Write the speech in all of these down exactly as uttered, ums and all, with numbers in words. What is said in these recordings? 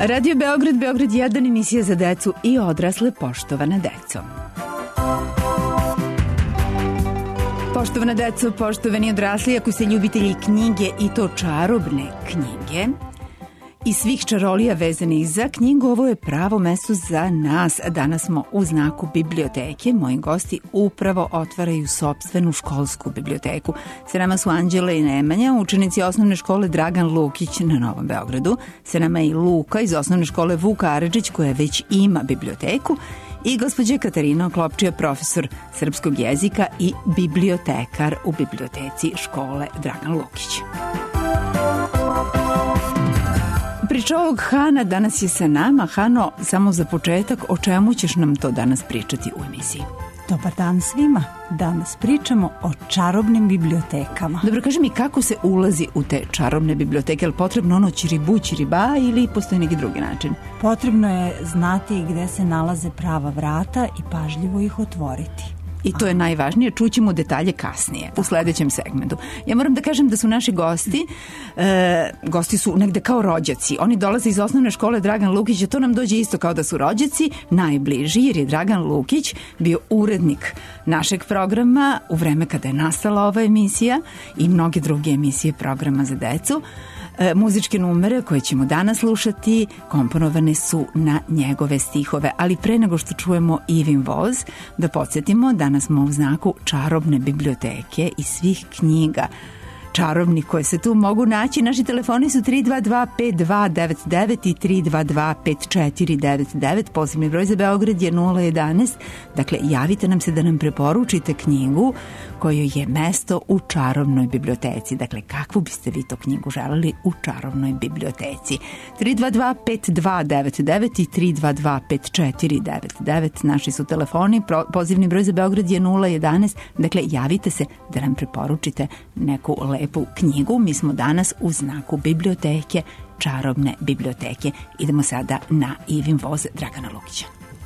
Radio Beograd, Beograd jedan, emisija za decu i odrasle, poštovana deco. Poštovana deco, poštovani odrasli, ako ste ljubitelji knjige i to čarobne knjige i svih čarolija vezanih za knjigu, ovo je pravo mesto za nas. Danas smo u znaku biblioteke. Moji gosti upravo otvaraju sopstvenu školsku biblioteku. Sa nama su Anđela i Nemanja, učenici osnovne škole Dragan Lukić na Novom Beogradu. Sa nama je i Luka iz osnovne škole Vuk Karadžić, koja već ima biblioteku, i gospođa Katarina Klopčija, profesor srpskog jezika i bibliotekar u biblioteci škole Dragan Lukić. Pričovog Hana danas je sa nama. Hano, samo za početak, o čemu ćeš nam to danas pričati u emisiji? Dobar dan svima. Danas pričamo o čarobnim bibliotekama. Dobro, kaži mi, kako se ulazi u te čarobne biblioteke? Je li potrebno ono ćiribu, ćiriba ili postoji neki drugi način? Potrebno je znati gde se nalaze prava vrata i pažljivo ih otvoriti. I to je najvažnije, čućemo detalje kasnije u sledećem segmentu. Ja moram da kažem da su naši gosti, e, gosti su negde kao rođaci. Oni dolaze iz osnovne škole Dragan Lukić, a to nam dođe isto kao da su rođaci, najbliži, jer je Dragan Lukić bio urednik našeg programa u vreme kada je nastala ova emisija i mnoge druge emisije programa za decu. E, muzičke numere koje ćemo danas slušati komponovane su na njegove stihove, ali pre nego što čujemo Ivin voz, da podsjetimo, danas smo u znaku čarobne biblioteke i svih knjiga čarobni koje se tu mogu naći. Naši telefoni su tri dva dva pet dva devet devet i tri dva dva pet četiri devet devet. Posebni broj za Beograd je nula jedanaest. Dakle, javite nam se da nam preporučite knjigu kojoj je mesto u čarobnoj biblioteci. Dakle, kakvu biste vi to knjigu želeli u čarobnoj biblioteci? tri dva dva pet dva devet devet i tri dva dva pet četiri devet devet. Naši su telefoni. Pozivni broj za Beograd je nula jedanaest. Dakle, javite se da nam preporučite neku lepu knjigu. Mi smo danas u znaku biblioteke, čarobne biblioteke. Idemo sada na Ivin voz Dragana Lukića.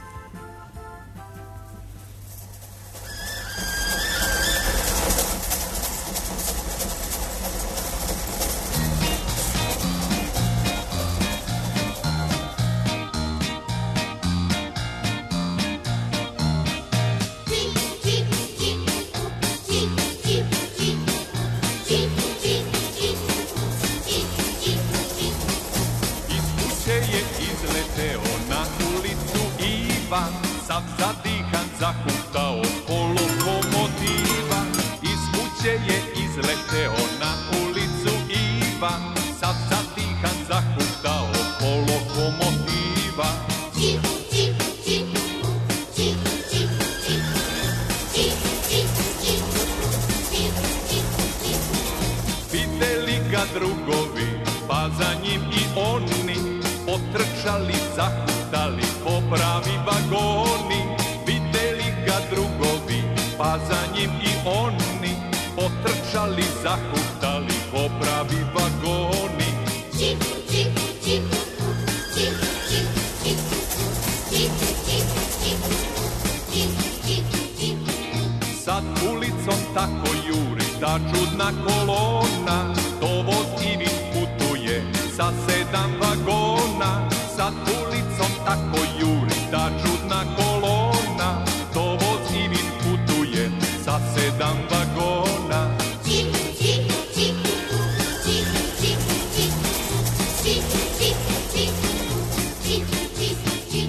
Drugovi, pa za njim i oni potrčali, zahutali, popravi vagoni. Videli ga drugovi, pa za njim i oni potrčali, zahutali, popravi vagoni. Čip, čip, čip, čip, čip, čip, čip, čip, čip, čip, čip, čip. Sad ulicom tako juri ta čudna kolona, dovoz Ivin putuje sa sedam vagona. Sad ulicom tako juri ta čudna kolona, dovoz Ivin putuje sa sedam vagona. Čip, čip, čip, čip, čip, čip, čip, čip, čip, čip, čip, čip.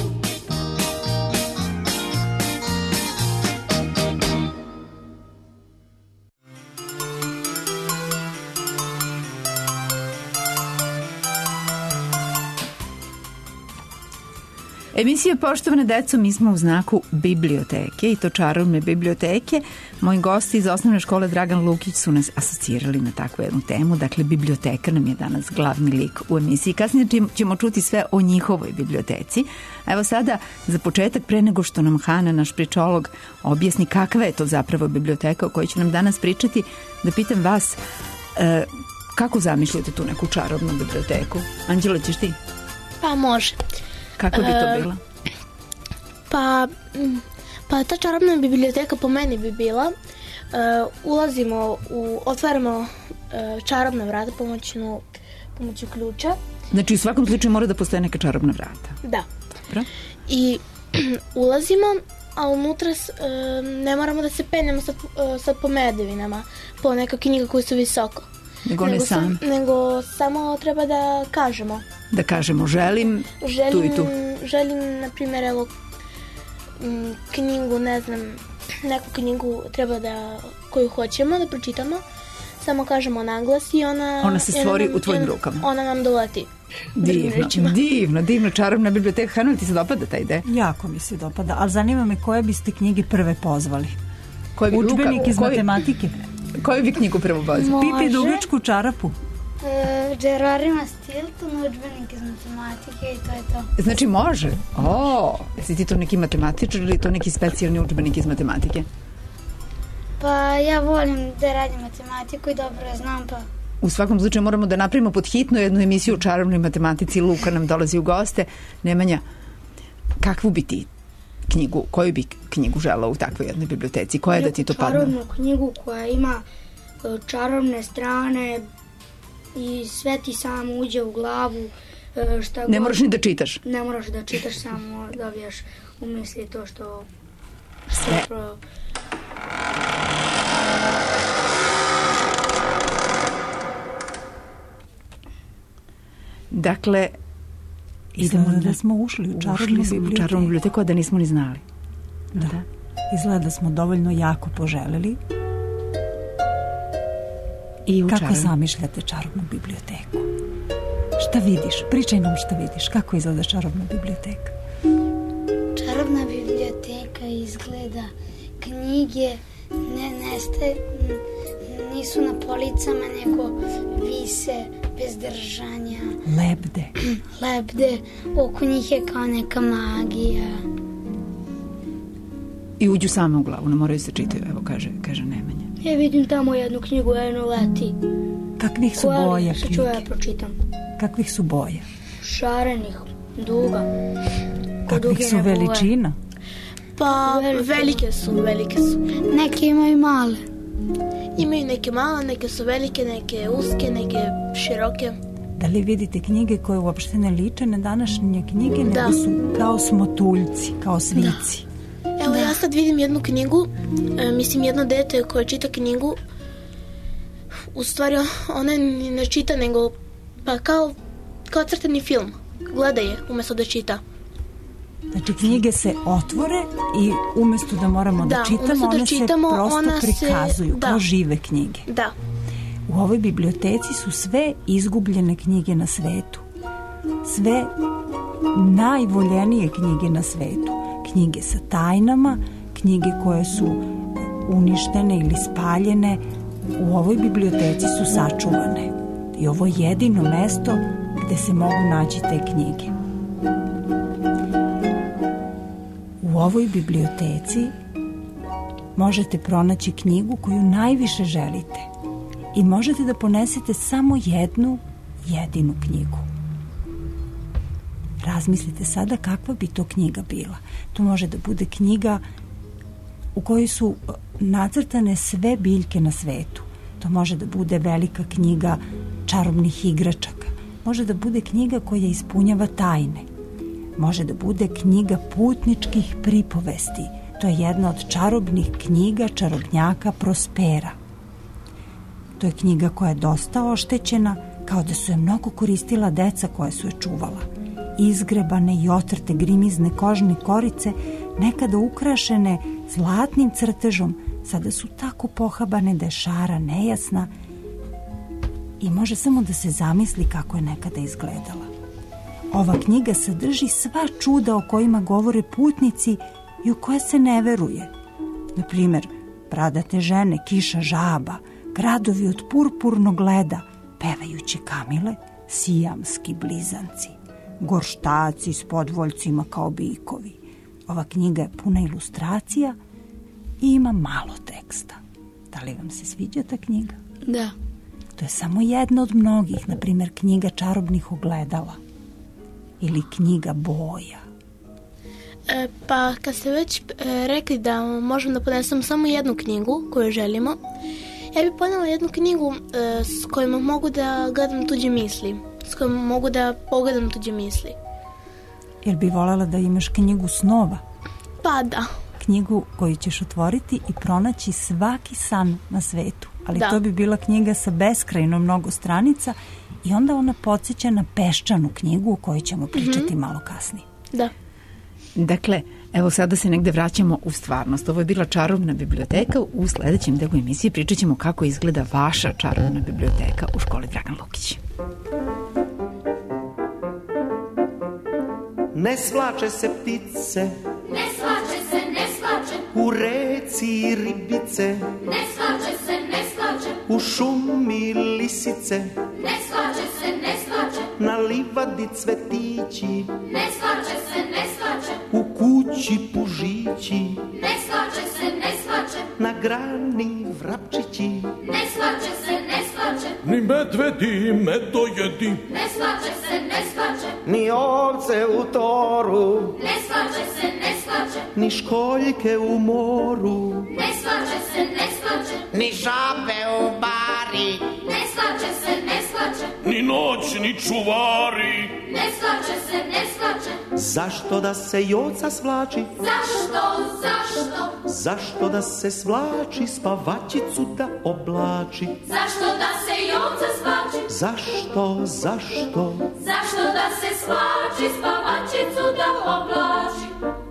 Emisija Poštovana deco, mi smo u znaku biblioteke i to čarobne biblioteke. Moji gosti iz osnovne škole Dragan Lukić su nas asocirali na takvu jednu temu. Dakle, biblioteka nam je danas glavni lik u emisiji. Kasnije ćemo čuti sve o njihovoj biblioteci. A evo sada, za početak, pre nego što nam Hana, naš pričolog, objasni kakva je to zapravo biblioteka o kojoj će nam danas pričati, da pitam vas, e, kako zamišljate tu neku čarobnu biblioteku? Anđela, ćeš ti? Pa može. Kako bi to bila? E, pa, pa ta čarobna biblioteka po meni bi bila, e, ulazimo, u, otvaramo e, čarobna vrata pomoću, pomoću ključa Znači u svakom slučaju mora da postoje neka čarobna vrata. Da. Dobro. I ulazimo, a unutra e, ne moramo da se penjemo sad, e, sad po medevinama, po neka knjiga koji su visoko. Nego ne sam. Nego samo treba da kažemo. Da kažemo želim, želim tu i tu. Želim, na primjer, evo, m, knjigu, ne znam, neku knjigu treba da, koju hoćemo da pročitamo. Samo kažemo naglas i ona... Ona se stvori nam, u tvojim ona, rukama. Ona nam doleti. Divno, divno, divno, čarobna biblioteka. Hanu, ti se dopada ta ideja? Jako mi se dopada, ali zanima me koje biste knjige prve pozvali. Koji Udžbenik iz koji, matematike. Koju bi knjigu prvo pozvali? Pipi dugačku čarapu. E, Gerardima Stilton, udžbenik iz matematike i to je to. Znači može? O, jesi ti to neki matematičar ili to neki specijalni udžbenik iz matematike? Pa ja volim da radim matematiku i dobro je znam, pa... U svakom slučaju moramo da napravimo pod hitno jednu emisiju o čarobnoj matematici. Luka nam dolazi u goste. Nemanja, kakvu bi ti knjigu, koju bi knjigu želao u takvoj jednoj biblioteci? Koja je da ti to padne? Čarobnu knjigu koja ima čarobne strane i sve ti samo uđe u glavu. Šta ne god, moraš ni da čitaš? Ne moraš da čitaš, samo dobiješ u misli to što... Sve. Pro... Dakle, idemo da smo ušli u čarobnu biblioteku. čarobnu biblioteku, a da nismo ni znali. Da. da. Izgleda da smo dovoljno jako poželeli. I u Kako čarobnu. zamišljate čarobnu biblioteku? Šta vidiš? Pričaj nam šta vidiš. Kako izgleda čarobna biblioteka? Čarobna biblioteka izgleda knjige ne nestaje, nisu na policama, nego vise bez držanja. Lebde. Lebde, oko njih je kao neka magija. I uđu same u glavu, ne moraju se čitaju, evo kaže, kaže Nemanja. Ja vidim tamo jednu knjigu, eno leti. Kakvih su Koja, boja što knjige? ću ja pročitam. Kakvih su boja? Šarenih, duga. Kakvih su veličina? Pa velike. velike su, velike su. Neke imaju male. Imaju neke male, neke su velike, neke uske, neke široke. Da li vidite knjige koje uopšte ne liče na današnje knjige, da. nego su kao smotuljci, kao svici? Da. Evo da. Ja sad vidim jednu knjigu, e, mislim jedno dete koje čita knjigu, u stvari ona ne čita nego pa kao, kao crtani film. Gleda je umjesto da čita. Znači knjige se otvore i umjesto da moramo da, da čitamo, da one čitamo, se prosto ona prikazuju se, kao da. žive knjige. Da. U ovoj biblioteci su sve izgubljene knjige na svetu. Sve najvoljenije knjige na svetu. Knjige sa tajnama, knjige koje su uništene ili spaljene, u ovoj biblioteci su sačuvane. I ovo je jedino mesto gde se mogu naći te knjige. U ovoj biblioteci možete pronaći knjigu koju najviše želite i možete da ponesete samo jednu jedinu knjigu. Razmislite sada kakva bi to knjiga bila. To može da bude knjiga u kojoj su nacrtane sve biljke na svetu. To može da bude velika knjiga čarobnih igračaka. Može da bude knjiga koja ispunjava tajne. Može da bude knjiga putničkih pripovesti. To je jedna od čarobnih knjiga čarobnjaka Prospera. To je knjiga koja je dosta oštećena, kao da su je mnogo koristila deca koja su je čuvala. Izgrebane i otrte grimizne kožne korice, nekada ukrašene zlatnim crtežom, sada su tako pohabane da je šara nejasna i može samo da se zamisli kako je nekada izgledala. Ova knjiga sadrži sva čuda o kojima govore putnici i u koje se ne veruje. Na primjer, bradate žene, kiša žaba, gradovi od purpurnog leda, pevajuće kamile, sijamski blizanci, gorštaci s podvoljcima kao bikovi. Ova knjiga je puna ilustracija i ima malo teksta. Da li vam se sviđa ta knjiga? Da. To je samo jedna od mnogih, na primjer knjiga čarobnih ogledala ili knjiga boja. E, pa kad ste već e, rekli da možemo da ponesemo samo jednu knjigu koju želimo, ja bih ponela jednu knjigu e, s kojom mogu da gledam tuđe misli, s s kojom mogu da pogledam tuđe misli. Jer bi voljela da imaš knjigu snova? Pa da. Knjigu koju ćeš otvoriti i pronaći svaki san na svetu. Ali da. To bi bila knjiga sa beskrajno mnogo stranica i onda ona podsjeća na peščanu knjigu o kojoj ćemo pričati mm-hmm. malo kasnije. Da. Dakle, evo sada se negde vraćamo u stvarnost. Ovo je bila čarobna biblioteka. U sledećem delu emisije pričat ćemo kako izgleda vaša čarobna biblioteka u školi Dragan Lukić. Ne svlače se ptice, ne svlače se, ne svlače, u reci ribice, ne svlače se, ne svlače, u šumi lisice, ne svlače se, ne svlače, na livadi cvetići, ne svlače se, ne svlače, u kući pužići, ne svlače se, ne svlače, na grani vrapčići, ne svlače se, ne svlače, ni medvedi medojedi, ne svlače se, ne svlače, ni ovce u toru, ne svlače se, ne svlače, ni školjke u moru, ne svlače se, ne svlače, ni žabe u bari, ne svlače se, ne svlače, ni noćni čuvari, ne svlače se, ne svlače. Zašto da se joca svlači? Zašto, zašto? Zašto da se svlači, spavačicu da oblači? Zašto da se joca svlači? Zašto, zašto? Zašto da se svlači, spavačicu da oblači?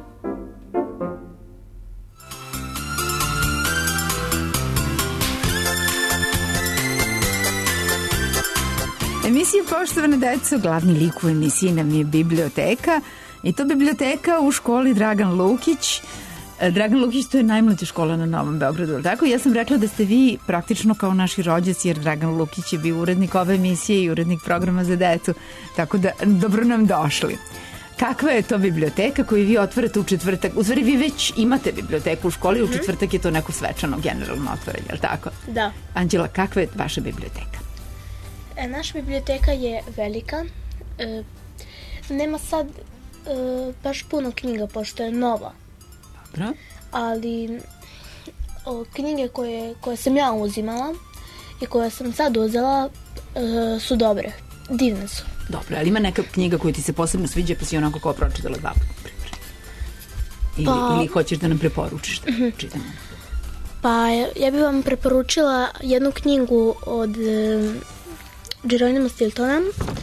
Emisija Poštovane deco, glavni lik u emisiji nam je biblioteka i to biblioteka u školi Dragan Lukić. Dragan Lukić, to je najmlađa škola na Novom Beogradu, tako? Ja sam rekla da ste vi praktično kao naši rođaci, jer Dragan Lukić je bio urednik ove emisije i urednik programa za decu, tako da dobro nam došli. Kakva je to biblioteka koju vi otvarate u četvrtak? U stvari vi već imate biblioteku u školi, u četvrtak je to neko svečano generalno otvorenje, je li tako? Da. Anđela, kakva je vaša biblioteka? E, naša biblioteka je velika. E, nema sad e, baš puno knjiga, pošto je nova. Dobro. Ali o, knjige koje, koje sam ja uzimala i koje sam sad uzela e, su dobre. Divne su. Dobro, ali ima neka knjiga koju ti se posebno sviđa pa si onako kao pročitala dva puta? Ili, pa, ili hoćeš da nam preporučiš da uh-huh. čitamo? Pa ja bih vam preporučila jednu knjigu od e, Jeronima Stiltona.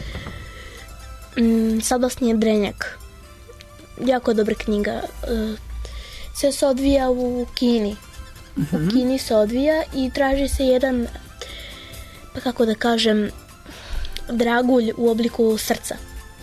Mm, Sablasni je drenjak. Jako dobra knjiga. E, sve se odvija u Kini. Uh-huh. U Kini se odvija i traži se jedan, pa kako da kažem, dragulj u obliku srca.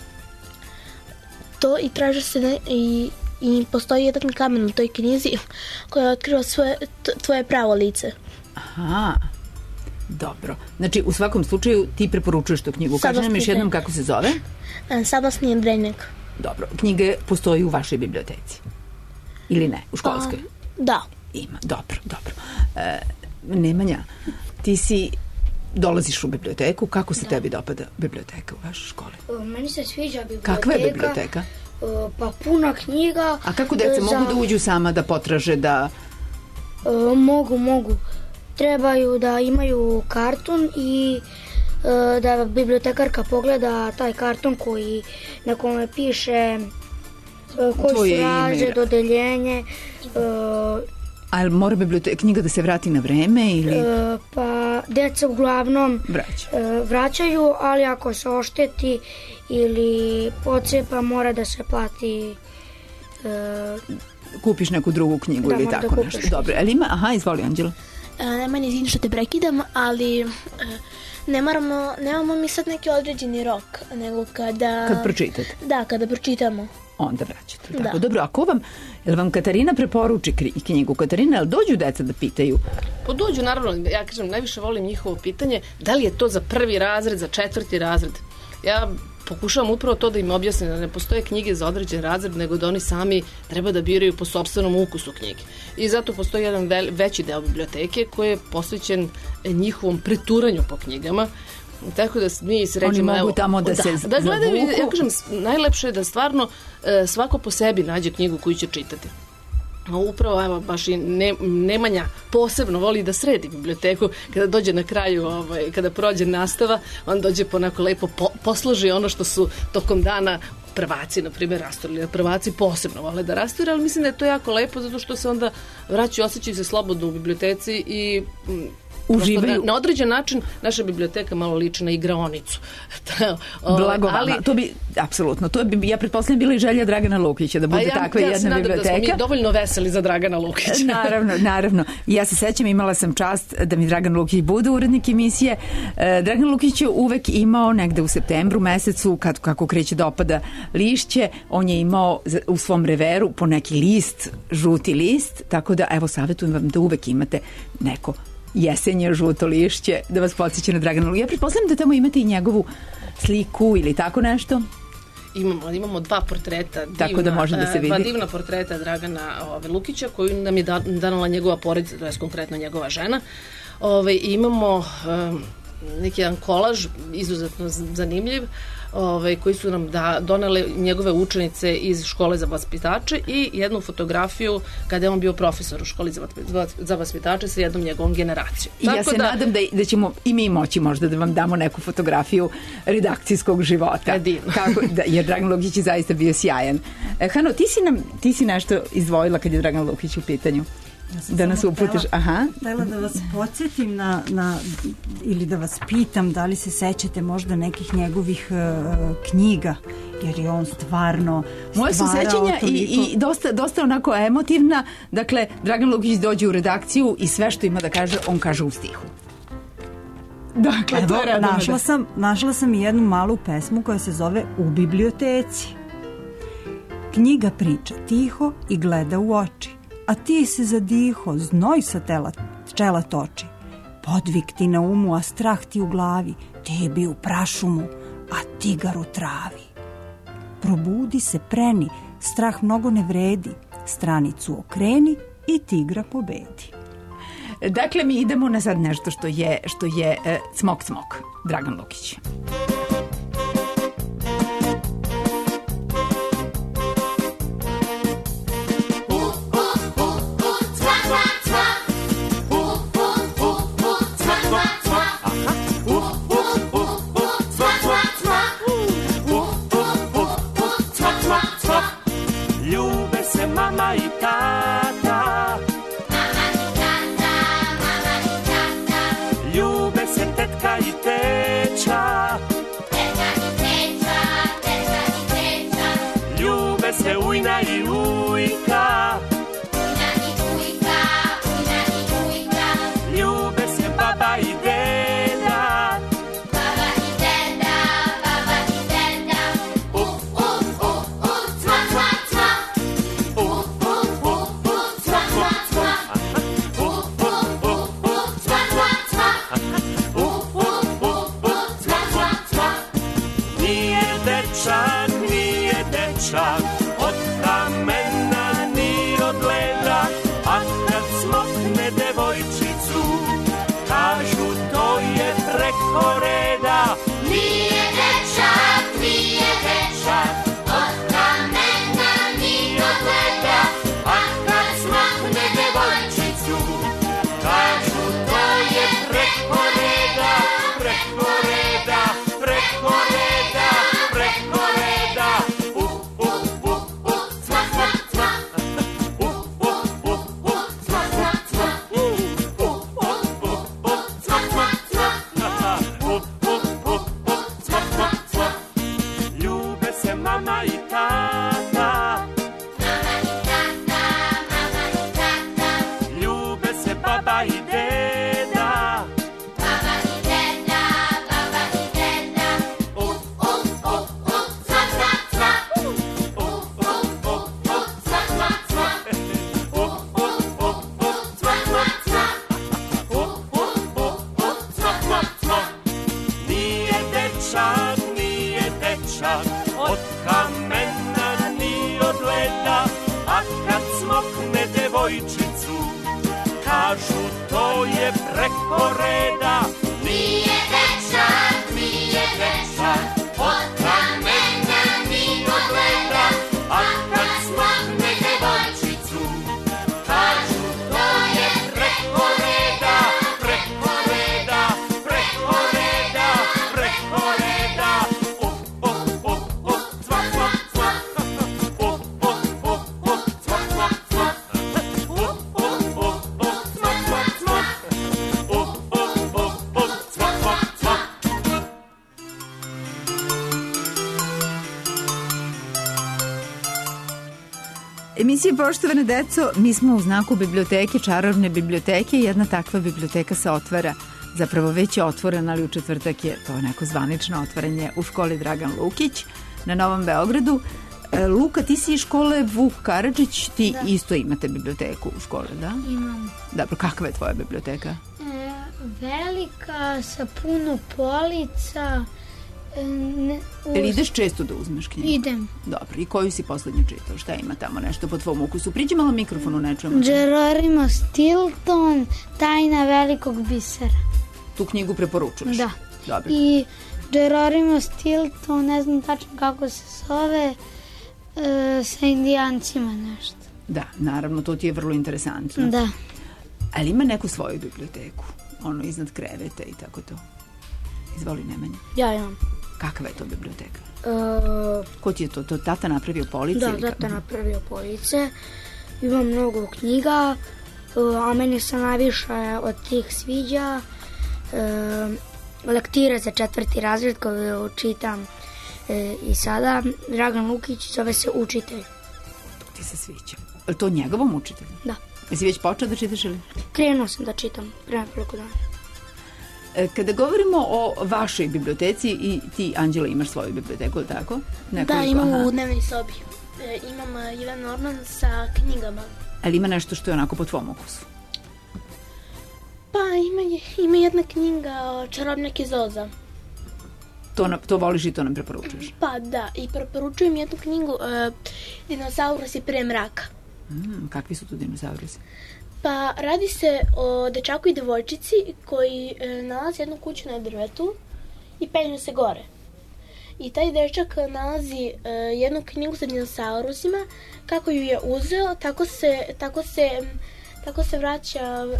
To i traži se ne, i, i postoji jedan kamen u toj knjizi koji otkriva svoje, tvoje pravo lice. Aha, dobro. Znači, u svakom slučaju ti preporučuješ tu knjigu. Kaži nam još jednom kako se zove? Sablasni je drenjak. Dobro. Knjige postoji u vašoj biblioteci? Ili ne? U školskoj? Pa, da. Ima. Dobro, dobro. E, Nemanja, ti si dolaziš u biblioteku, kako se da. tebi dopada biblioteka u vašoj školi? Meni se sviđa biblioteka. Kakva je biblioteka? Pa puna knjiga. A kako deca za... mogu da uđu sama, da potraže, da... E, mogu, mogu. Trebaju da imaju karton i e, da bibliotekarka pogleda taj karton koji na kome piše e, koji Tvoje su raže, dodeljenje. E, Ali mora biblioteka knjiga da se vrati na vreme ili... E, pa deca uglavnom Vraća. e, vraćaju, ali ako se ošteti ili pocepa mora da se plati... E, kupiš neku drugu knjigu da, ili tako da nešto. Dobro, ali ima... Aha, izvoli Anđela. E, nema ni izvini što te prekidam, ali e, ne moramo, nemamo mi sad neki određeni rok, nego kada... Kad pročitate. Da, kada pročitamo. Onda vraćate. Tako. Da. Dobro, ako vam, jel vam Katarina preporuči knjigu? Katarina, jel dođu deca da pitaju? Pa dođu, naravno, ja kažem, najviše volim njihovo pitanje, da li je to za prvi razred, za četvrti razred. Ja pokušavam upravo to da im objasnim, da ne postoje knjige za određen razred, nego da oni sami treba da biraju po sopstvenom ukusu knjige. I zato postoji jedan veći deo biblioteke koji je posvećen njihovom preturanju po knjigama. Tako da mi sređemo... Oni mogu tamo da, da se da gledaju, ja kažem, najlepše je da stvarno e, svako po sebi nađe knjigu koju će čitati. upravo, evo, baš i ne, Nemanja posebno voli da sredi biblioteku kada dođe na kraju, ovaj, kada prođe nastava, on dođe ponako lepo po, posloži ono što su tokom dana prvaci, na primjer, rasturili. Prvaci posebno vole da rasture, ali mislim da je to jako lepo zato što se onda vraćaju, osjećaju se slobodno u biblioteci i uživaju. Na, na određen način naša biblioteka malo liči na igraonicu. Blago vama. Ali, to bi, apsolutno, to bi, ja pretpostavljam, bila i želja Dragana Lukića da bude ja, takva ja jedna biblioteka. Ja se nadam da smo mi dovoljno veseli za Dragana Lukića. Naravno, naravno. Ja se sećam, imala sam čast da mi Dragan Lukić bude urednik emisije. Dragan Lukić je uvek imao negde u septembru mesecu, kad, kako kreće da opada lišće, on je imao u svom reveru po neki list, žuti list, tako da, evo, savjetujem vam da uvek imate neko jesenje žuto lišće, da vas podsjeća na Dragana Lukića. Ja pretpostavljam da tamo imate i njegovu sliku ili tako nešto. Imamo, imamo dva portreta. Divna, tako da može da se vidi. Dva divna portreta Dragana ove, Lukića koju nam je danala njegova porodica, to je konkretno njegova žena. Ove, imamo um, neki jedan kolaž, izuzetno zanimljiv, Ove, koji su nam da, donele njegove učenice iz škole za vaspitače i jednu fotografiju kada je on bio profesor u školi za, za vaspitače sa jednom njegovom generacijom. I ja se da, nadam da, da ćemo i mi moći možda da vam damo neku fotografiju redakcijskog života. Divno. Kako, da, jer Dragan Lukić je zaista bio sjajan. E, Hano, ti si, nam, ti si nešto izdvojila kad je Dragan Lukić u pitanju. Ja da nas uputiš, aha. Htela da vas podsjetim na, na, ili da vas pitam da li se sećate možda nekih njegovih uh, knjiga, jer je on stvarno moje su sećanja i, i dosta, dosta onako emotivna. Dakle, Dragan Lukić dođe u redakciju i sve što ima da kaže, on kaže u stihu. Dakle, Evo, to je našla sam, našla sam i jednu malu pesmu koja se zove U biblioteci. Knjiga priča tiho i gleda u oči, a ti se zadiho, znoj sa tela, čela toči. Podvig ti na umu, a strah ti u glavi, tebi u prašumu, a tigar u travi. Probudi se, preni, strah mnogo ne vredi, stranicu okreni i tigra pobedi. Dakle, mi idemo na sad nešto što je, što je e, cmok cmok, Dragan Lukić. Ujna i ujka, ujna i ujka, ujna i ujka. Ljube se baba i deda, baba i deda, baba i deda. Uf, uf, uf, uf, cva, cva, cva. Uf, uf, uf, uf, cva, cva, cva. Uf, uf, uf, uf, cva, cva, cva. Uf, uf, uf, uf, cva, cva, cva. Nije dečak, nije dečak, od kamena ni od leda, a kad smokne devojčicu, kažu to je preko reda. Nije dečak, nije dečak, od kamena ni od leda, a kad smokne devojčicu, kažu to je preko reda, preko reda, preko reda, preko reda. Kažu to je preko reda. Nije dečak, nije dečak, od kamena ni od leda, a kad smokne devojčicu, Emisije Poštovane deco, mi smo u znaku biblioteke, čarobne biblioteke. Jedna takva biblioteka se otvara, zapravo već je otvorena, ali u četvrtak je to neko zvanično otvaranje u školi Dragan Lukić na Novom Beogradu. Luka, ti si iz škole Vuk Karadžić, ti da. Isto imate biblioteku u školi, da? Imam. Dobro, kakva je tvoja biblioteka? E, velika, sa puno polica. E, ne, uz... Jel ideš često da uzmeš knjigu? Idem. Dobro, i koju si poslednju čitao? Šta ima tamo nešto po tvom ukusu? Priđi malo mikrofonu, ne čujemo. Geronimo Stilton, Tajna velikog bisera. Tu knjigu preporučuješ? Da. Dobro. I Geronimo Stilton, ne znam tačno kako se zove, e, sa indijancima nešto. Da, naravno, to ti je vrlo interesantno. Da. Ali ima neku svoju biblioteku? Ono, iznad kreveta i tako to? Izvoli, Nemanja. Ja imam. Kakva je to biblioteka? E, Ko ti je to? To tata napravio police? Da, tata napravio police. Imam mnogo knjiga, a meni se najviše od tih sviđa e, lektira za četvrti razred koju čitam e, i sada. Dragan Lukić, zove se Učitelj. To ti se sviđa. Je to njegovom učitelju? Da. Jesi već počeo da čitaš ili? Krenuo sam da čitam pre nekoliko dana. Kada govorimo o vašoj biblioteci, i ti, Anđela, imaš svoju biblioteku, ili tako? Nekoliko, da, imam aha. u dnevnoj sobi. E, imam uh, jedan orman sa knjigama. Ali ima nešto što je onako po tvom ukusu? Pa ima, ima jedna knjiga Čarobnjak iz Oza. To, na, to voliš i to nam preporučuješ? Pa da, i preporučujem jednu knjigu uh, Dinosaurusi pre mraka. Mm, kakvi su tu dinosaurusi? Pa radi se o dečaku i devojčici koji e, nalazi jednu kuću na drvetu i penju se gore. I taj dečak nalazi e, jednu knjigu sa dinosaurusima, kako ju je uzeo, tako se, tako se, tako se vraća e,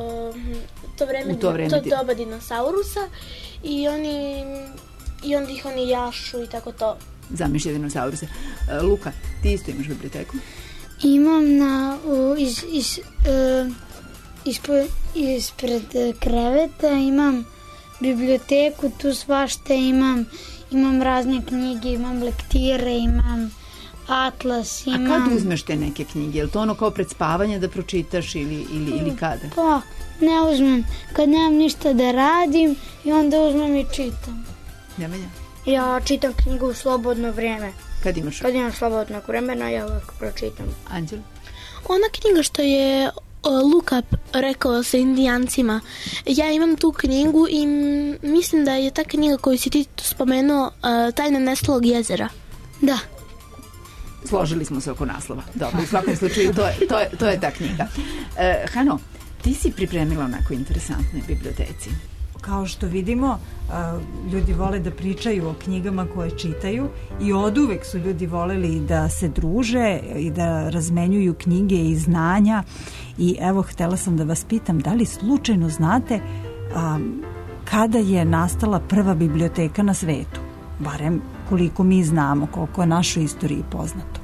to vreme, to, vreme to doba dinosaurusa i oni i onda ih oni jašu i tako to. Zamišlja dinosauruse. E, Luka, ti isto imaš biblioteku? Imam na, u, iz, iz, uh, ispo, ispred kreveta, imam biblioteku, tu svašta imam, imam razne knjige, imam lektire, imam atlas, imam... A kad uzmeš te neke knjige? Je li to ono kao pred spavanje da pročitaš ili, ili, ili kada? Pa, ne uzmem. Kad nemam ništa da radim i onda uzmem i čitam. Nemanja? Ja čitam knjigu u slobodno vreme. Kad imaš? Kad imam slobodnog vremena, ja uvek pročitam. Anđel? Ona knjiga što je Luka rekao sa indijancima, ja imam tu knjigu i mislim da je ta knjiga koju si ti spomenuo Tajna nestalog jezera. Da. Složili smo se oko naslova. Dobro, u svakom slučaju to je, to je, to je ta knjiga. Uh, Hano, ti si pripremila onako interesantnoj biblioteci. Kao što vidimo, ljudi vole da pričaju o knjigama koje čitaju i oduvek su ljudi voleli da se druže i da razmenjuju knjige i znanja. I evo, htela sam da vas pitam, da li slučajno znate a, kada je nastala prva biblioteka na svetu? Barem koliko mi znamo, koliko je našoj istoriji poznato.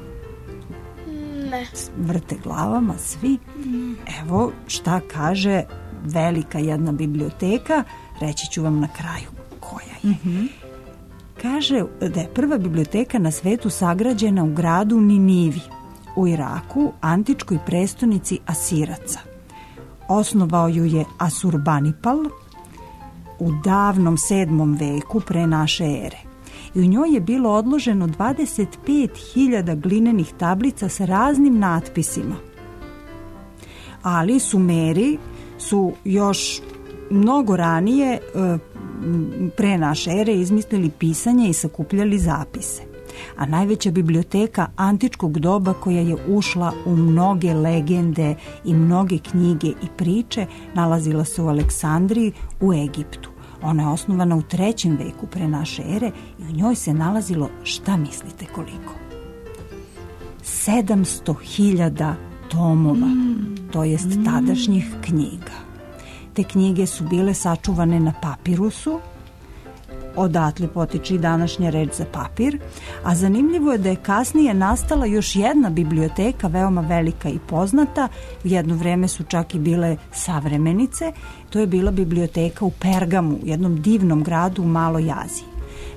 Ne. Vrte glavama svi. Evo šta kaže velika jedna biblioteka, reći ću vam na kraju koja je. Mm-hmm. Kaže da je prva biblioteka na svetu sagrađena u gradu Ninivi, u Iraku, antičkoj prestonici Asiraca. Osnovao ju je Asurbanipal u davnom sedmom veku pre naše ere. I u njoj je bilo odloženo dvadeset pet hiljada glinenih tablica sa raznim natpisima. Ali Sumeri su još mnogo ranije pre naše ere izmislili pisanje i sakupljali zapise. A najveća biblioteka antičkog doba koja je ušla u mnoge legende i mnoge knjige i priče nalazila se u Aleksandriji u Egiptu. Ona je osnovana u trećem veku pre naše ere i u njoj se nalazilo, šta mislite koliko? sedamsto hiljada tomova, mm. to jest tadašnjih knjiga. Te knjige su bile sačuvane na papirusu, odatle potiče i današnja reč za papir, a zanimljivo je da je kasnije nastala još jedna biblioteka, veoma velika i poznata, u jedno vreme su čak i bile savremenice, to je bila biblioteka u Pergamu, jednom divnom gradu u Maloj Aziji.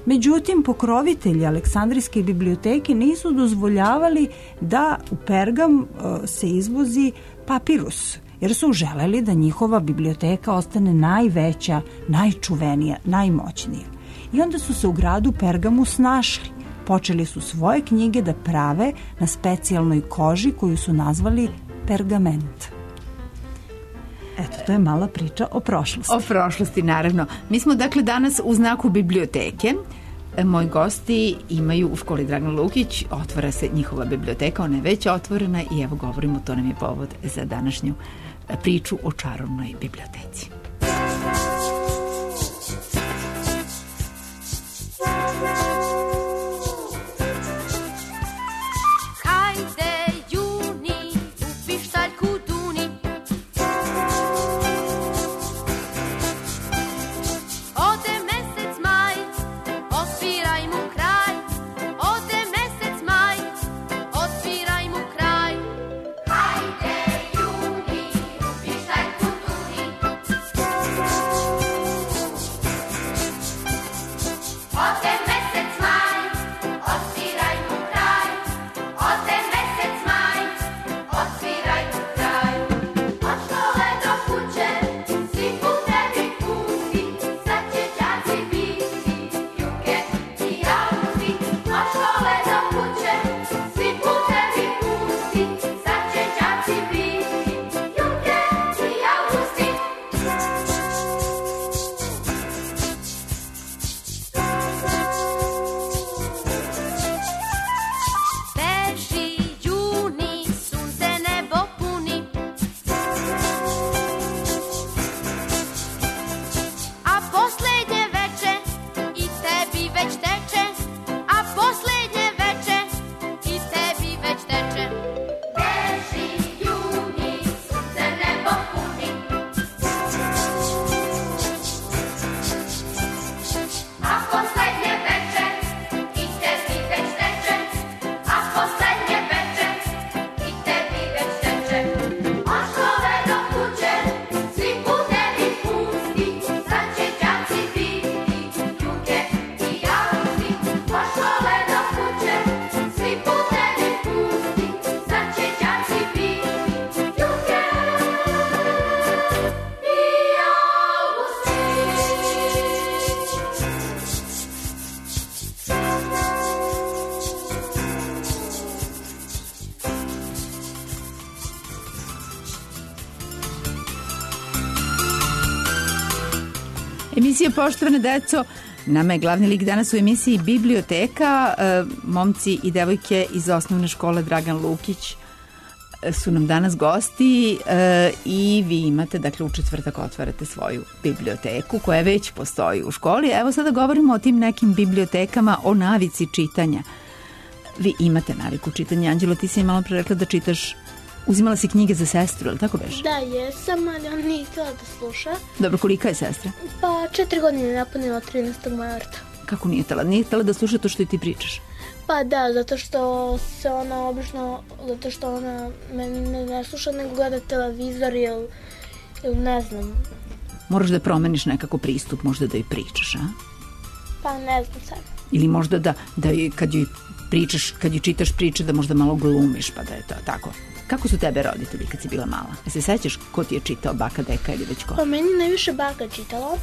Međutim, pokrovitelji Aleksandrijske biblioteke nisu dozvoljavali da u Pergam uh, se izvozi papirus, jer su želeli da njihova biblioteka ostane najveća, najčuvenija, najmoćnija. I onda su se u gradu Pergamu snašli. Počeli su svoje knjige da prave na specijalnoj koži koju su nazvali pergament. Eto, to je mala priča o prošlosti. O prošlosti, naravno. Mi smo dakle danas u znaku biblioteke. Moji gosti imaju u školi Dragan Lukić, otvara se njihova biblioteka, ona je već otvorena i evo govorimo, to nam je povod za današnju priču o čarovnoj biblioteci. Emisija Poštovane deco, nama je glavni lik danas u emisiji Biblioteka. E, momci i devojke iz osnovne škole Dragan Lukić su nam danas gosti e, i vi imate, dakle u četvrtak otvarate svoju biblioteku koja već postoji u školi. Evo sada govorimo o tim nekim bibliotekama, o navici čitanja. Vi imate naviku čitanja. Anđelo, ti si malo pre rekla da čitaš, uzimala si knjige za sestru, ali tako beš? Da, jesam, ali on nije htjela da sluša. Dobro, kolika je sestra? Pa četiri godine je napunila trinaestog marta. Kako nije htjela? Nije htjela da sluša to što i ti pričaš? Pa da, zato što se ona obično, zato što ona mene ne sluša, nego gleda televizor ili, ili ne znam. Moraš da promeniš nekako pristup, možda da joj pričaš, a? Pa ne znam sad. Ili možda da, da joj, kad joj pričaš, kad joj čitaš priče, da možda malo glumiš, pa da je to tako. Kako su tebe roditelji kad si bila mala? E se sećaš ko ti je čitao, baka, deka ili već ko? Pa meni najviše baka čitala.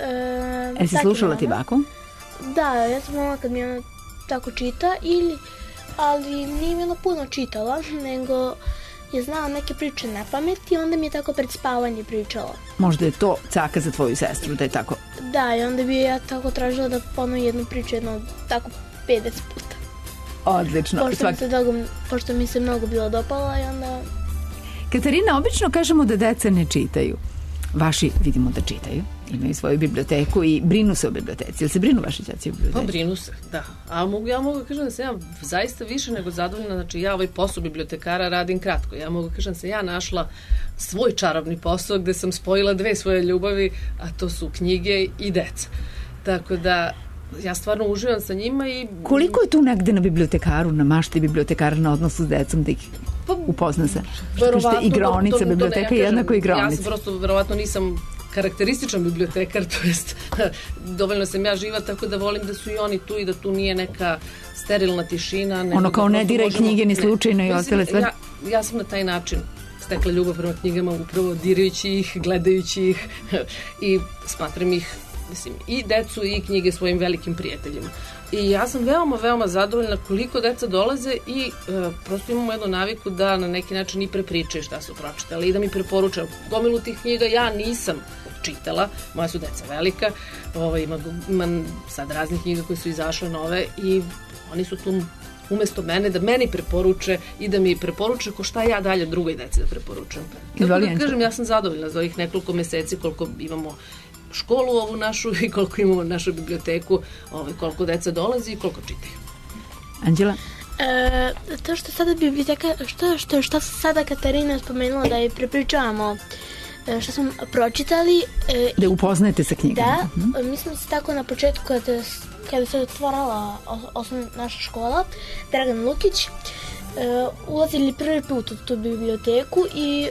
E, e si slušala ti baku? Da, ja sam mala kad mi ona tako čita, ili, ali nije bilo puno čitala, nego je znala neke priče na pamet i onda mi je tako pred spavanje pričala. Možda je to caka za tvoju sestru, da je tako? Da, i onda bi ja tako tražila da ponovim jednu priču jedno tako pedeset puta. Odlično. Pošto, Svak... mi se dogo, pošto mi se mnogo bilo dopala i onda... Katarina, obično kažemo da deca ne čitaju. Vaši vidimo da čitaju, imaju svoju biblioteku i brinu se o biblioteci. Jel se brinu vaši đaci o biblioteci? Pa brinu se, da. A mogu, ja mogu kažem da se ja zaista više nego zadovoljna, znači ja ovaj posao bibliotekara radim kratko. Ja mogu kažem da se ja našla svoj čarobni posao gde sam spojila dve svoje ljubavi, a to su knjige i deca. Tako da ja stvarno uživam sa njima i... Koliko je tu negde na bibliotekaru, na mašti bibliotekara na odnosu s decom da ih upozna se? Što kažete, igraonica, biblioteka je jednako igraonica. Ja sam prosto, verovatno nisam karakterističan bibliotekar, to jest dovoljno sam ja živa, tako da volim da su i oni tu i da tu nije neka sterilna tišina. Ono kao ne diraj knjige ni slučajno i ostale stvari. Ja, ja sam na taj način stekla ljubav prema knjigama upravo dirajući ih, gledajući ih i smatram ih, mislim, i decu i knjige svojim velikim prijateljima. I ja sam veoma, veoma zadovoljna koliko deca dolaze i e, prosto imamo jednu naviku da na neki način i prepričaju šta su pročitali i da mi preporučaju. Gomilu tih knjiga ja nisam čitala, moja su deca velika, ovaj, ima, ima sad raznih knjiga koje su izašle nove i oni su tu umesto mene da meni preporuče i da mi preporuče ko šta ja dalje drugoj deci da preporučujem. Tako da kažem, ja sam zadovoljna za ovih nekoliko meseci koliko imamo školu ovu našu i koliko imamo našu biblioteku, ovaj, koliko deca dolazi i koliko čitaju. Anđela? E, to što sada biblioteka, što, što, što sada Katarina spomenula da je prepričavamo što smo pročitali. E, da upoznajete sa knjigama. Da, mm-hmm. mi smo se tako na početku kada, kada se otvorala osnovna naša škola, Dragan Lukić, e, ulazili prvi put u tu biblioteku i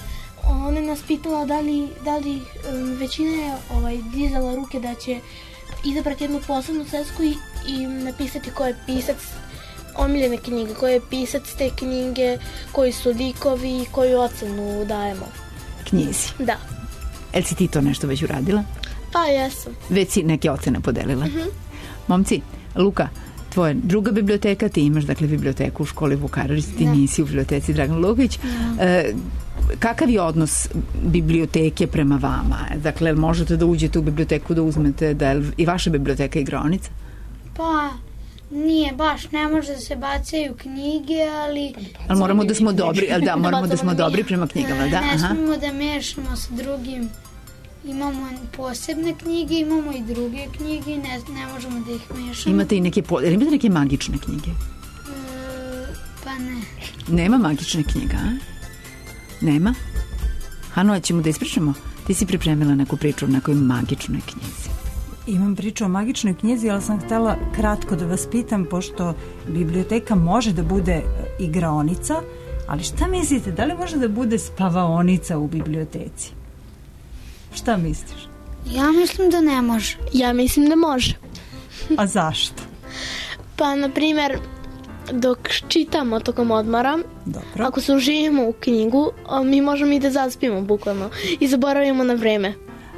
ona nas pitala da li, da li um, većina je ovaj, dizala ruke da će izabrati jednu posebnu svesku i, i napisati ko je pisac omiljene knjige, ko je pisac te knjige, koji su likovi, koju ocenu dajemo. Knjizi. Da. El si ti to nešto već uradila? Pa jesam. Već si neke ocene podelila? Mm-hmm. Momci, Luka, tvoja druga biblioteka, ti imaš dakle biblioteku u školi Vuk Karadžić, ti da. nisi u biblioteci Dragan Lukić. Da. E, kakav je odnos biblioteke prema vama? Dakle, možete da uđete u biblioteku da uzmete, da je i vaša biblioteka igraonica? Pa, nije baš, ne može da se bacaju knjige, ali... Ali moramo da smo dobri, da, moramo da smo dobri prema knjigama, da? Ne smemo da mešamo sa drugim. Imamo posebne knjige, imamo i druge knjige, ne, ne možemo da ih mešamo. Imate i neke, imate neke magične knjige? E, pa ne. Nema magične knjiga, a? Nema? Hano, ćemo da ispričamo? Ti si pripremila neku priču o nekoj magičnoj knjizi. Imam priču o magičnoj knjizi, ali sam htela kratko da vas pitam, pošto biblioteka može da bude igraonica, ali šta mislite, da li može da bude spavaonica u biblioteci? Šta misliš? Ja mislim da ne može. Ja mislim da može. A zašto? Pa, na primjer, dok čitamo tokom odmora, dobro. Ako se uživimo u knjigu, mi možemo i da zaspimo bukvalno i zaboravimo na vreme.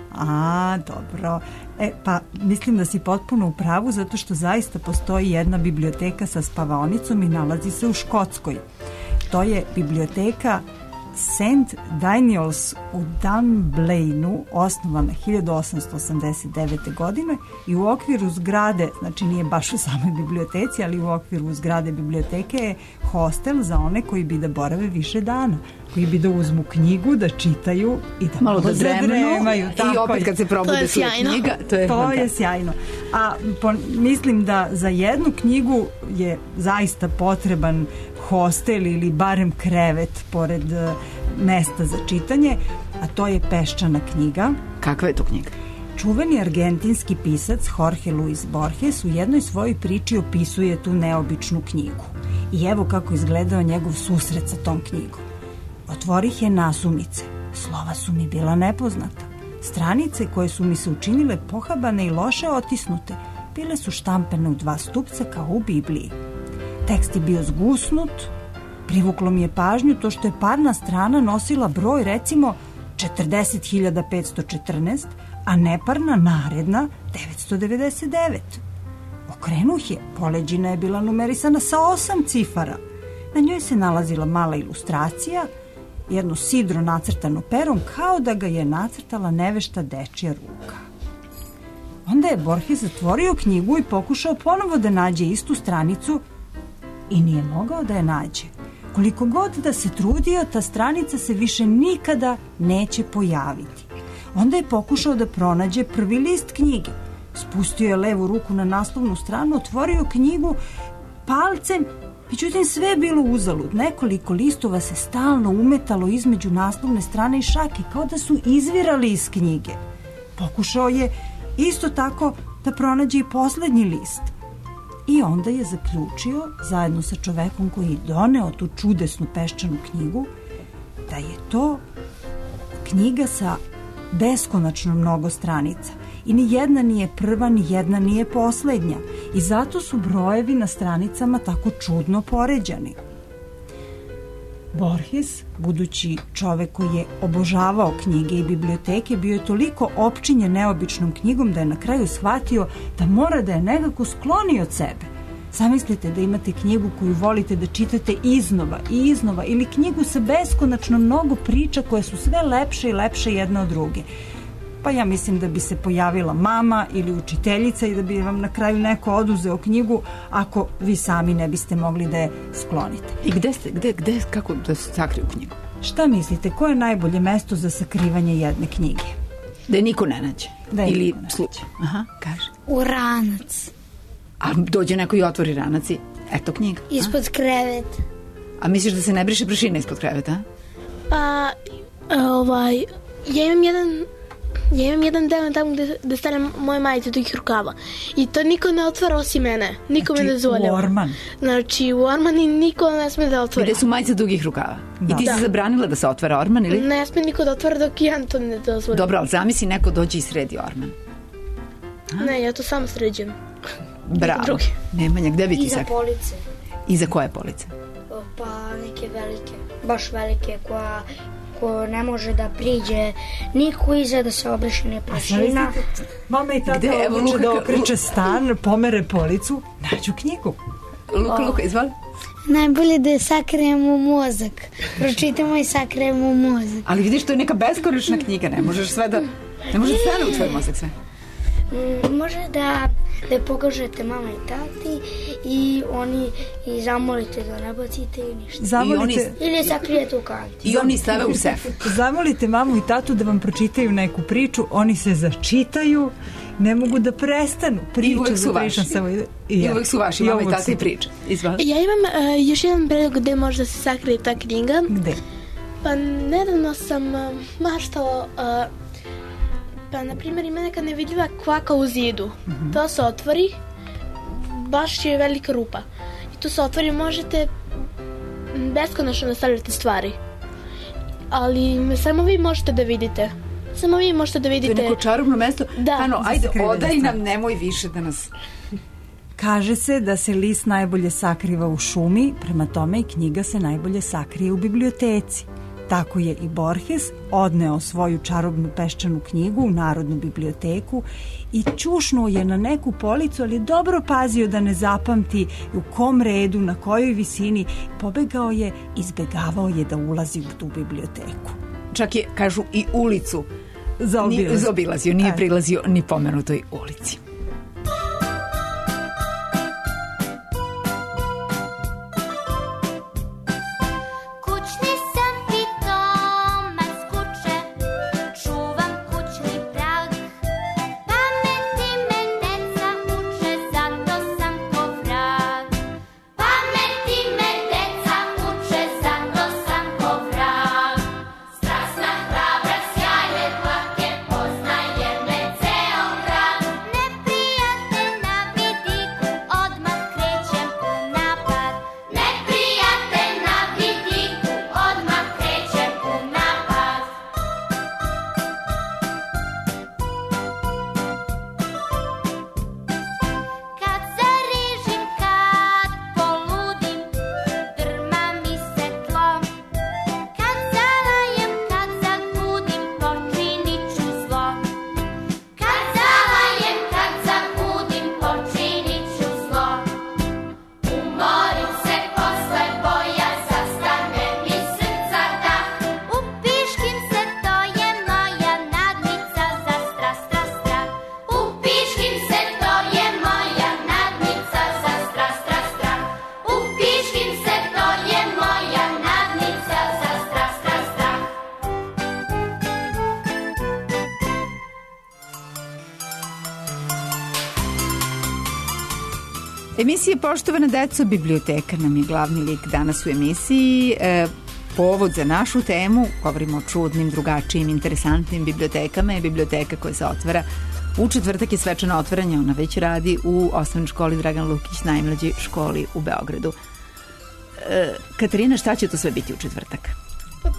A, dobro. E, pa, mislim da si potpuno u pravu, zato što zaista postoji jedna biblioteka sa spavaonicom i nalazi se u Škotskoj. To je biblioteka Saint Daniels u Dunblane-u, osnovana hiljadu osamsto osamdeset devete. godine i u okviru zgrade, znači nije baš u samoj biblioteci, ali u okviru zgrade biblioteke je hostel za one koji bi da borave više dana, koji bi da uzmu knjigu, da čitaju i da malo da zadremaju. I opet kad se probude svoja knjiga, to je, to je sjajno. A po, mislim da za jednu knjigu je zaista potreban hostel ili barem krevet pored uh, mesta za čitanje, a to je Peščana knjiga. Kakva je to knjiga? Čuveni argentinski pisac Jorge Luis Borges u jednoj svojoj priči opisuje tu neobičnu knjigu. I evo kako izgledao njegov susret sa tom knjigom. Otvorih je nasumice, slova su mi bila nepoznata. Stranice koje su mi se učinile pohabane i loše otisnute, bile su štampane u dva stupca kao u Bibliji. Tekst je bio zgusnut, privuklo mi je pažnju to što je parna strana nosila broj recimo četrdeset hiljada petsto četrnaest, a neparna naredna devetsto devedeset devet. Okrenuh je, poleđina je bila numerisana sa osam cifara. Na njoj se nalazila mala ilustracija, jedno sidro nacrtano perom kao da ga je nacrtala nevešta dečija ruka. Onda je Borges zatvorio knjigu i pokušao ponovo da nađe istu stranicu i nije mogao da je nađe. Koliko god da se trudio, ta stranica se više nikada neće pojaviti. Onda je pokušao da pronađe prvi list knjige. Spustio je levu ruku na naslovnu stranu, otvorio knjigu palcem, međutim sve je bilo uzalud. Nekoliko listova se stalno umetalo između naslovne strane i šake, kao da su izvirali iz knjige. Pokušao je isto tako da pronađe i poslednji list. I onda je zaključio, zajedno sa čovekom koji je doneo tu čudesnu peščanu knjigu, da je to knjiga sa beskonačno mnogo stranica. I ni jedna nije prva, ni jedna nije poslednja. I zato su brojevi na stranicama tako čudno poređani. Borges, budući čovek koji je obožavao knjige i biblioteke, bio je toliko opčinjen neobičnom knjigom da je na kraju shvatio da mora da je nekako skloni od sebe. Zamislite da imate knjigu koju volite da čitate iznova i iznova ili knjigu sa beskonačno mnogo priča koje su sve lepše i lepše jedna od druge. Pa ja mislim da bi se pojavila mama ili učiteljica i da bi vam na kraju neko oduzeo knjigu ako vi sami ne biste mogli da je sklonite. I gde ste, gde, gde, kako da se sakriju knjigu? Šta mislite, koje je najbolje mesto za sakrivanje jedne knjige? Da je niko ne nađe. Da je ili niko ne nađe. slučaj. Aha, kaže. U ranac. A dođe neko i otvori ranac i eto knjiga. Ispod kreveta. A misliš da se ne briše prašina ispod kreveta? Pa, ovaj, ja imam jedan... Ja imam jedan deo tamo gde, gde stavljam moje majice dugih rukava. I to niko ne otvara osim mene. Niko Znači, me ne dozvoljava. u orman. Znači, u orman i niko ne sme da otvara. Gde su majice dugih rukava? Da. I ti Da. si zabranila da se otvara orman ili? Ne sme niko da otvara dok ja to ne dozvolim. Dobro, ali zamisli neko dođe i sredi orman. Ne, ja to samo sređujem. Bravo. Drugi. Nemanja, gde bi ti Iza sakrila? police. Iza koje police? Pa neke velike, baš velike, koja ko ne može da priđe niko iza da se obriše ne prašina. Mama i tata Gde? Evo, odluče Luka, da ka- okreće stan, pomere policu, nađu knjigu. Luka, Luka, izvoli. Najbolje da je sakrijemo mozak. Pročitamo i sakrijemo mozak. Ali vidiš, to je neka beskonačna knjiga, ne možeš sve da... Ne možeš sve da u tvoj mozak sve. Mm, može da, da je pokažete mama i tati i oni i zamolite da ne bacite i ništa. Zamolite, Ili sakrijete u kanti. I oni stave u sef. zamolite mamu i tatu da vam pročitaju neku priču, oni se začitaju, ne mogu da prestanu. Priču, I uvek su da pričam vaši. samo ide- I ja. uvek su vaši, I mama i uvek tata su. i priča. Izvoli. Ja imam uh, još jedan predlog gde može da se sakrije ta knjiga. Gde? Pa nedavno sam uh, maštala, uh, pa na primjer ima neka nevidljiva kvaka u zidu. Mhm. To se otvori, baš je velika rupa. I tu se otvori, možete beskonačno da stavljate stvari. Ali samo vi možete da vidite. Samo vi možete da To je vidite. neko čarobno mesto. Da. Ano, Za ajde, sakrivanje odaj stvari. nam, nemoj više da nas... Kaže se da se list najbolje sakriva u šumi, prema tome i knjiga se najbolje sakrije u biblioteci. Tako je i Borges odneo svoju čarobnu peščanu knjigu u Narodnu biblioteku i ćušnuo je na neku policu, ali je dobro pazio da ne zapamti u kom redu, na kojoj visini. Pobegao je, izbegavao je da ulazi u tu biblioteku. Čak je, kažu, i ulicu Zaobilazio. Nije, zaobilazio, nije E. prilazio ni pomenutoj ulici. Kućni sam pitomac kuće, čuvam kućni prag. Pameti me deca uče, zato sam ko vrag. Pameti me deca uče, zato sam ko vrag. Strasna, hrabra, sjajne dlake, poznaje me ceo grad. Neprijatelj na vidiku, odmah krećem u napad. Neprijatelj na vidiku, odmah krećem u napad. Kad zarižim, kad poludim, drma mi se tlo. Kad zalajem, kad zakudim, počinit ću zlo. Kad zalajem, kad zakudim, počinit ću zlo. Umorim se posle boja, zastane mi srca dah. Upiškim se, to je moja nadnica za strah, strah, strah. Upiškim se, to je moja nadnica za strah, strah, strah. Upiškim se, to je moja nadnica za strah, strah, strah. Emisija Poštovana deco, biblioteka nam je glavni lik danas u emisiji. E, povod za našu temu, govorimo o čudnim, drugačijim, interesantnim bibliotekama, je biblioteka koja se otvara. U četvrtak je svečano otvaranje, ona već radi u osnovnoj školi Dragan Lukić, najmlađoj školi u Beogradu. E, Katarina, šta će to sve biti u četvrtak? Pa prosto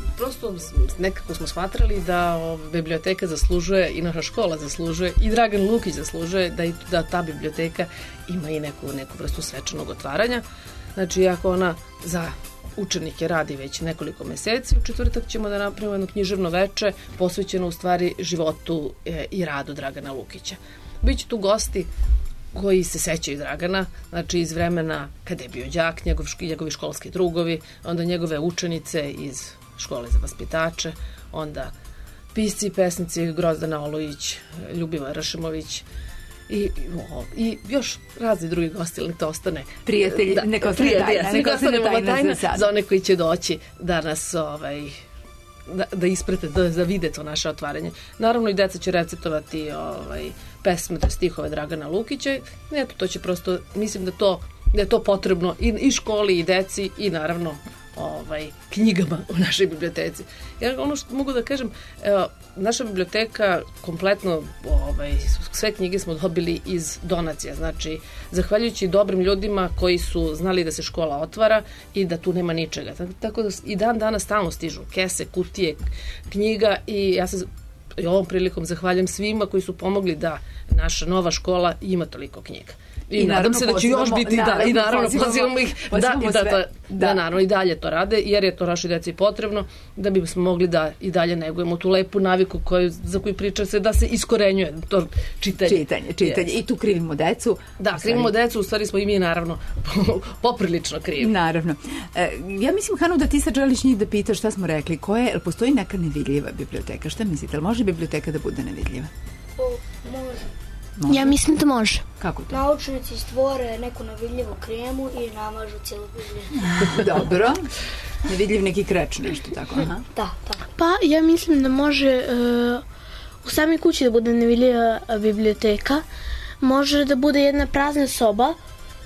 prosto nekako smo smatrali da o, biblioteka zaslužuje i naša škola zaslužuje i Dragan Lukić zaslužuje da, i, da ta biblioteka ima i neku, neku vrstu svečanog otvaranja. Znači, iako ona za učenike radi već nekoliko meseci, u četvrtak ćemo da napravimo jedno književno veče posvećeno u stvari životu e, i radu Dragana Lukića. Biće tu gosti koji se sećaju Dragana, znači iz vremena kada je bio đak, njegov, njegovi školski drugovi, onda njegove učenice iz škole za vaspitače, onda pisci i pesnici Grozdana Olović, Ljubiva Rašimović i, o, i još razni drugi gosti, ali to ostane prijatelji, da, neka ostane tajna, neka neka ostane tajna, tajna za, za one koji će doći da nas ovaj, da, da isprate, da, da vide to naše otvaranje. Naravno i deca će recitovati ovaj, pesme, to stihove Dragana Lukića. Eto, to će prosto, mislim da to da je to potrebno i, i školi i deci i naravno ovaj, knjigama u našoj biblioteci. Ja ono što mogu da kažem, evo, naša biblioteka kompletno, ovaj, sve knjige smo dobili iz donacija, znači zahvaljujući dobrim ljudima koji su znali da se škola otvara i da tu nema ničega. Tako da i dan danas stalno stižu kese, kutije, knjiga i ja se i ovom prilikom zahvaljujem svima koji su pomogli da naša nova škola ima toliko knjiga. I, I nadam se da će još biti, da, i naravno pozivamo ih da, da, da, da, da, naravno i dalje to rade, jer je to našoj deci potrebno, da bismo mogli da i dalje negujemo tu lepu naviku koju, za koju priča se da se iskorenjuje to čitanje. Čitanje, čitanje. Yes. I tu krivimo decu. Da, krivimo decu, u stvari smo i mi naravno poprilično krivi. Naravno. E, ja mislim, Hanu, da ti sad želiš njih da pitaš šta smo rekli, koje, jel postoji neka nevidljiva biblioteka? Šta mislite, ali može biblioteka da bude nevidljiva? O, može. Može. Ja mislim da može. Kako to? Naučnici stvore neku nevidljivu kremu i namažu cijelu bibliju. Dobro. Nevidljiv neki kreč, nešto tako. Aha. Da, da. Pa ja mislim da može uh, u samoj kući da bude nevidljiva biblioteka. Može da bude jedna prazna soba.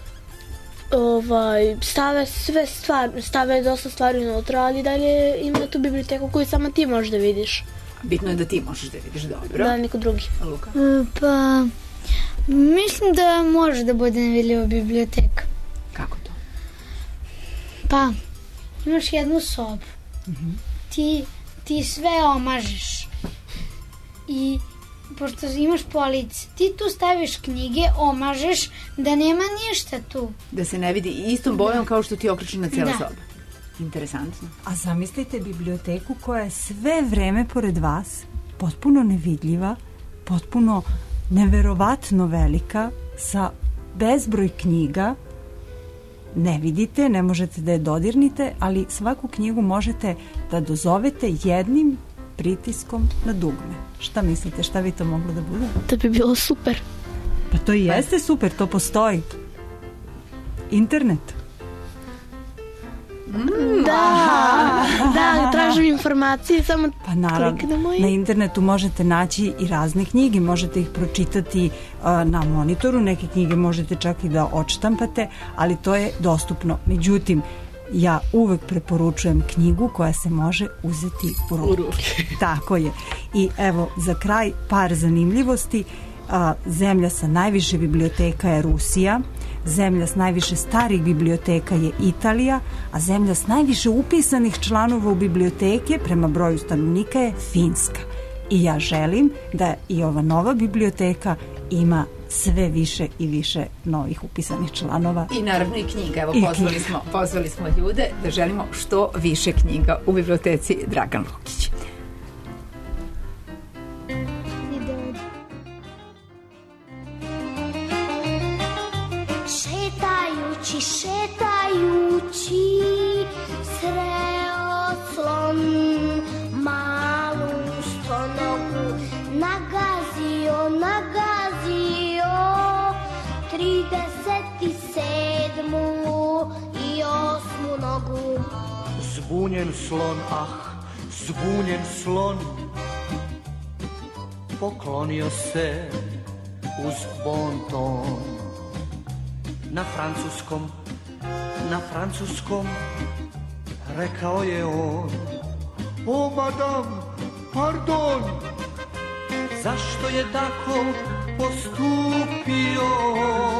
Ovaj, stave sve stvari, stave dosta stvari unutra, ali dalje ima tu biblioteku koju samo ti možeš da vidiš. Bitno je da ti možeš da vidiš, dobro. Da, niko drugi. Luka? Pa, mislim da može da bude nevidljiva biblioteka. Kako to? Pa, imaš jednu sobu. Mm-hmm. Ti, ti sve omažeš. I, pošto imaš police, ti tu staviš knjige, omažeš, da nema ništa tu. Da se ne vidi istom bojom kao što ti je okrečena cijela da. soba. Interesantno. A zamislite biblioteku koja je sve vreme pored vas, potpuno nevidljiva, potpuno neverovatno velika, sa bezbroj knjiga, ne vidite, ne možete da je dodirnite, ali svaku knjigu možete da dozovete jednim pritiskom na dugme. Šta mislite, šta bi to moglo da bude? To bi bilo super. Pa to i jeste super, to postoji. Internet. Mm, da, da, tražim informacije, samo pa naravno, na internetu možete naći i razne knjige, možete ih pročitati uh, na monitoru, neke knjige možete čak i da odštampate, ali to je dostupno. Međutim, ja uvek preporučujem knjigu koja se može uzeti u ruke. U ruke. Tako je. I evo, za kraj par zanimljivosti. A, zemlja sa najviše biblioteka je Rusija, zemlja s najviše starih biblioteka je Italija, a zemlja s najviše upisanih članova u biblioteke prema broju stanovnika je Finska. I ja želim da i ova nova biblioteka ima sve više i više novih upisanih članova. I naravno i knjiga. Evo, pozvali smo, pozvali smo ljude da želimo što više knjiga u biblioteci Dragan Lukić. Šetajući, šetajući, sreo slon malu stonogu, nagazio, nagazio, trideset sedmu i osmu nogu. Zbunjen slon, ah, zbunjen slon, poklonio se uz bonton. Na francuskom, na francuskom, rekao je on: o, madame, pardon, zašto je tako postupio?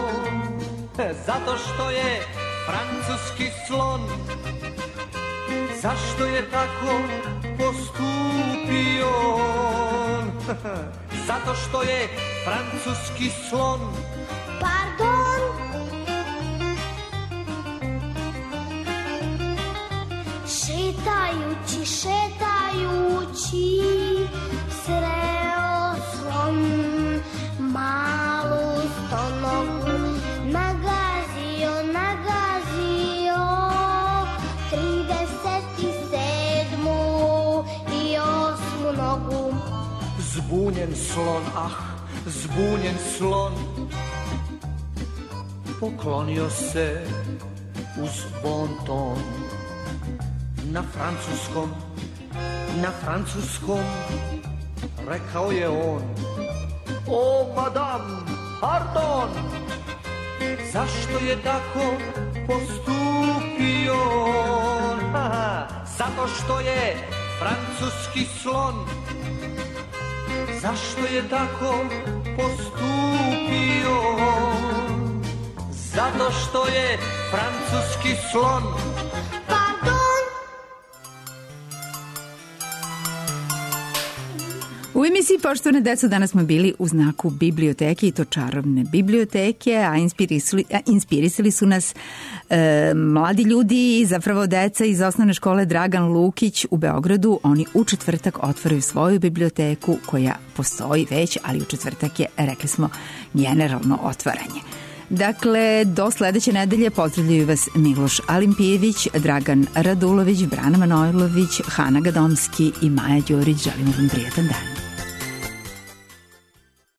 Zato što je francuski slon zašto je tako postupio on? Zato što je francuski slon. Pardon? Šetajući, šetajući, sreo slon malu stonogu, nagazio, nagazio, trideset sedmu i osmu nogu. Zbunjen slon, ah, zbunjen slon, poklonio se uz bonton. Na francuskom, na francuskom, rekao je on: o, madame, pardon, zašto je tako postupio on? Aha, zato što je francuski slon. Zašto je tako postupio on? Zato što je francuski slon. Pardon? U emisiji Poštovane deco danas smo bili u znaku biblioteke, i to čarobne biblioteke, a inspirisali, a inspirisali su nas e, mladi ljudi, zapravo deca iz osnovne škole Dragan Lukić u Beogradu. Oni u četvrtak otvaraju svoju biblioteku koja postoji već, ali u četvrtak je, rekli smo, generalno otvaranje. Dakle, do sledeće nedelje pozdravljaju vas Miloš Alimpijević, Dragan Radulović, Brana Manojlović, Hana Gadomski i Maja Đurić. Želimo vam prijatan dan.